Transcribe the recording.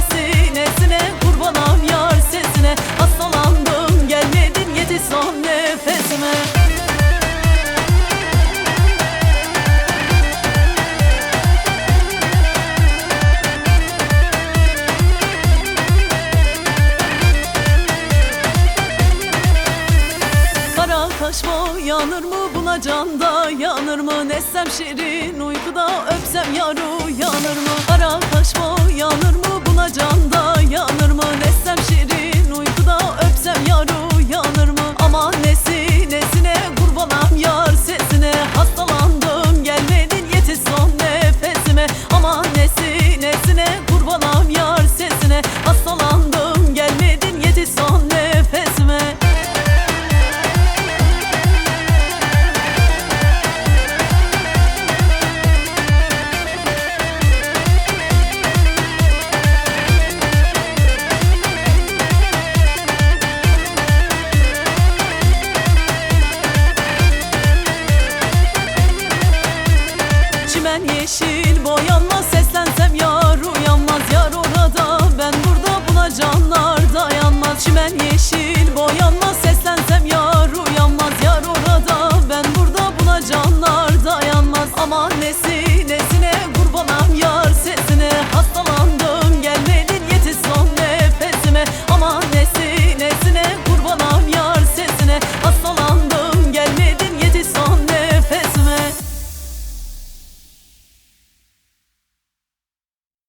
sinesine, kurbanam yar sesine. Hastalandım gelmedin, yetiş son nefesime. Taş mı yanır mı, buna canda yanır mı? Nessem şirin uykuda, öpsem yar uyanır mı? Kara taş mı yanır